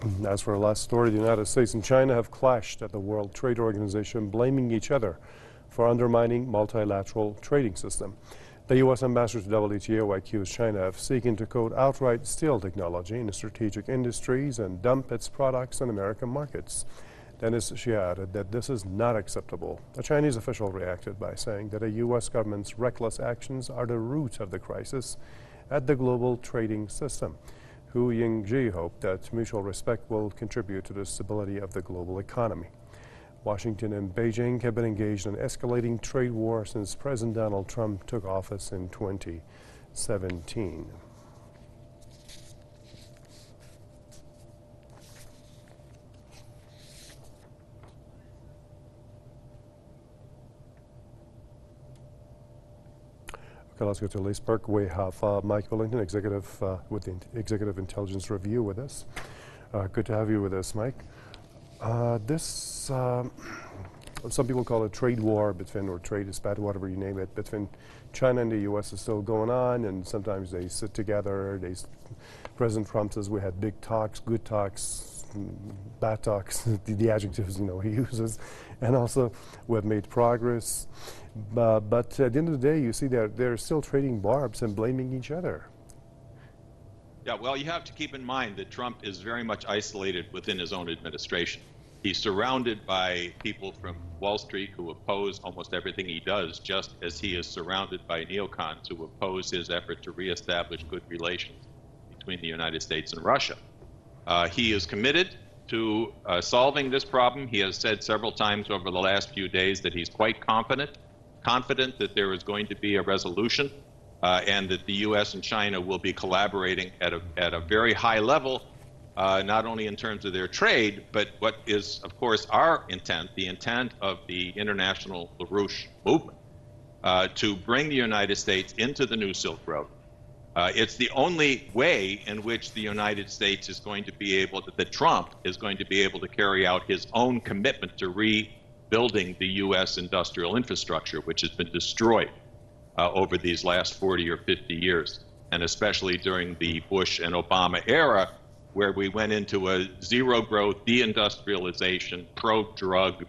As for our last story, the United States and China have clashed at the World Trade Organization, blaming each other for undermining multilateral trading system. The U.S. ambassador to WTO accused China of seeking to quote outright steal technology in strategic industries and dump its products on American markets. Dennis Xia added that this is not acceptable. A Chinese official reacted by saying that the U.S. government's reckless actions are the root of the crisis at the global trading system. Hu Yingzhi hoped that mutual respect will contribute to the stability of the global economy. Washington and Beijing have been engaged in an escalating trade war since President Donald Trump took office in 2017. Okay, let's go to Leesburg. We have Mike Billington, executive with the Executive Intelligence Review, with us. Good to have you with us, Mike. Some people call it trade war between, or trade is bad, whatever you name it, between China and the U.S. is still going on, and sometimes they sit together. President Trump says we had big talks, good talks, bad talks, the adjectives he uses, and also we have made progress. But at the end of the day, you see they're still trading barbs and blaming each other. Yeah, well, you have to keep in mind that Trump is very much isolated within his own administration. He's surrounded by people from Wall Street who oppose almost everything he does, just as he is surrounded by neocons who oppose his effort to reestablish good relations between the United States and Russia. He is committed to solving this problem. He has said several times over the last few days that he's quite confident that there is going to be a resolution and that the U.S. and China will be collaborating at a very high level, not only in terms of their trade, but what is, of course, our intent, the intent of the international LaRouche movement, to bring the United States into the new Silk Road. It's the only way in which the United States is going to be able to, that Trump is going to be able to carry out his own commitment to rebuilding the U.S. industrial infrastructure, which has been destroyed over these last 40 or 50 years, and especially during the Bush and Obama era, where we went into a zero-growth deindustrialization, pro-drug,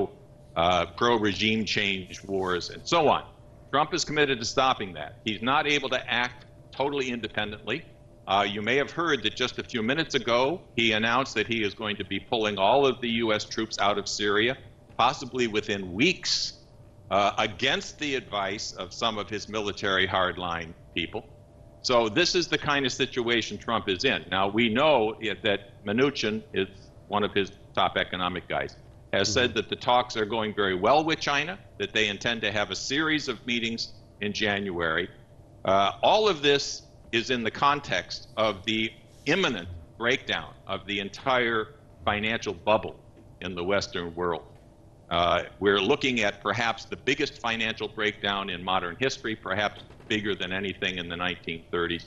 pro-regime change wars, and so on. Trump is committed to stopping that. He's not able to act totally independently. You may have heard that just a few minutes ago, he announced that he is going to be pulling all of the U.S. troops out of Syria, possibly within weeks, against the advice of some of his military hardline people. So this is the kind of situation Trump is in. Now, we know that Mnuchin is one of his top economic guys, has said that the talks are going very well with China, that they intend to have a series of meetings in January. All of this is in the context of the imminent breakdown of the entire financial bubble in the Western world. We're looking at perhaps the biggest financial breakdown in modern history, perhaps bigger than anything in the 1930s.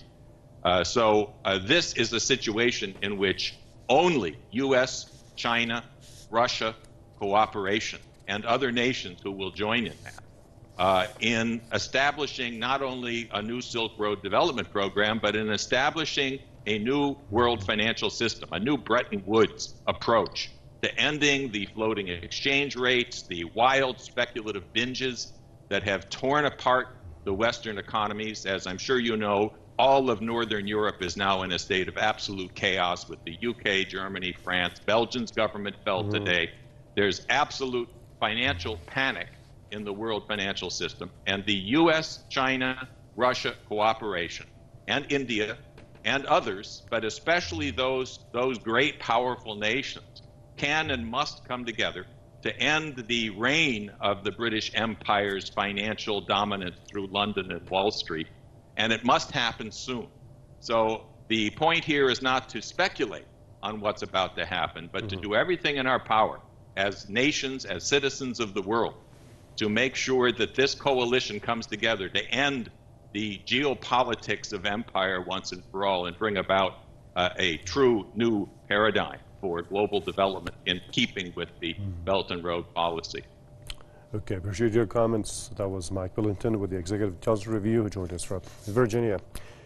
So this is a situation in which only U.S., China, Russia cooperation and other nations who will join in that, in establishing not only a new Silk Road development program, but in establishing a new world financial system, a new Bretton Woods approach to ending the floating exchange rates, the wild speculative binges that have torn apart the Western economies. As I'm sure you know, all of Northern Europe is now in a state of absolute chaos with the UK, Germany, France. Belgium's government fell today. There's absolute financial panic in the world financial system. And the US, China, Russia cooperation, and India, and others, but especially those great powerful nations, can and must come together to end the reign of the British Empire's financial dominance through London and Wall Street, and it must happen soon. So the point here is not to speculate on what's about to happen, but to do everything in our power as nations, as citizens of the world, to make sure that this coalition comes together to end the geopolitics of empire once and for all and bring about a true new paradigm for global development in keeping with the Belt and Road policy. Okay, appreciate your comments. That was Mike Billington with the Executive Intelligence Review, who joined us from Virginia.